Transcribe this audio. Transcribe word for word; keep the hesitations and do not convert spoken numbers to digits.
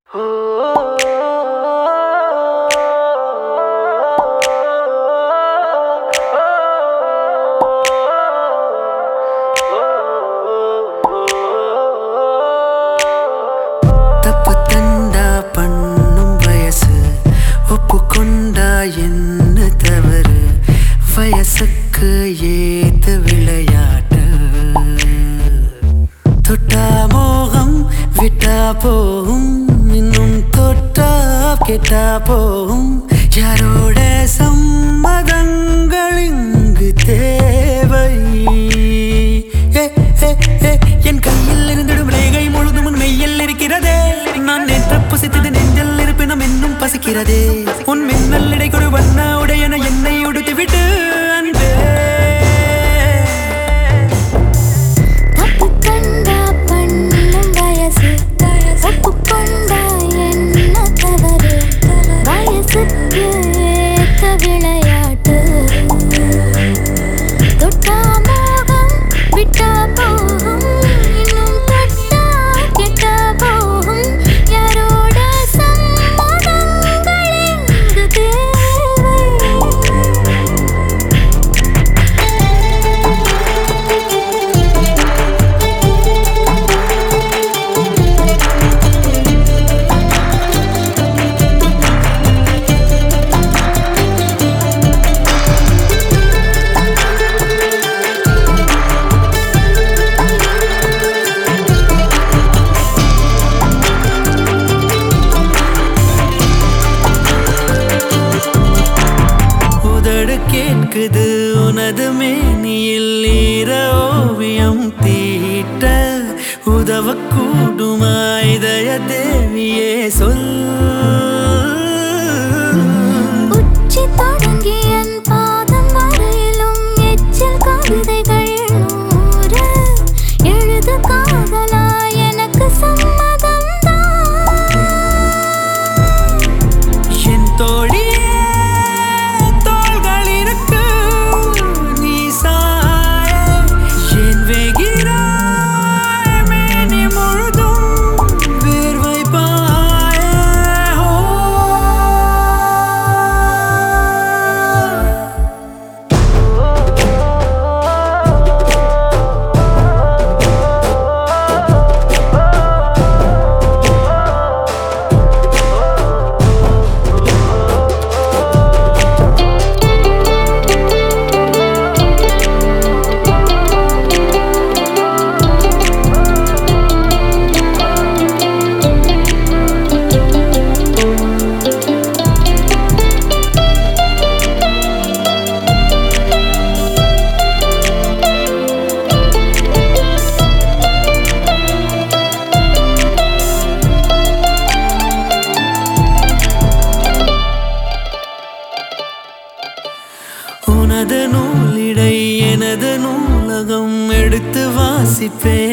தப்பு தண்டா பண்ணும் வயசு ஒப்புக்கொண்டா என்ன தவறு வயசுக்கு ஏத்த விளையாட்டு தொட்டா மோகம் விட்டா போகும் இன்னும் தொட்டா கெட்டா போகும் யாரோட சம்மதங்கள் இங்கு தேவை என் கையில் இருந்திடும் ரேகை முழுதும் உன் மெய்யில் இருக்கிறதே நான் நேற்று புசித்தது நெஞ்சில் இருப்பினும் இன்னும் பசிக்கிறதே உன் மின்னல் இடை கொடு வண்ண உடையன என்னை உடுத்தி விட்டு அன்பே தப்பு கண்டா பண்ணும் வயசு ஒப்புக்கொண்டா என்ன தவறு வயசுக்கு ஏத்த விளையாட்டு தொட்டா மோகம் விட்டா போகும் இன்னும் தொட்டா கெட்டா போகும் யாரோட சம்மதங்கள் இங்கு தேவை உதடு கேட்குது உனது மேனியில் ஈர ஓவியம் தீட்ட உதவக்கூடுமா இதய தேவியே சொல் உச்சி தொடங்கி என் பாதம் வரையிலும் எச்சில் கவிதைகள் நூறு எழுது காதலா எனக்கு சம்மதம் தான் என் தோழியே தோள்கள் இருக்கு நீ சாய என் வேகிறாய் மேனி முழுதும் வேர்வை பாய உனது நூலிடை எனது நூலகம் எடுத்து வாசிப்பே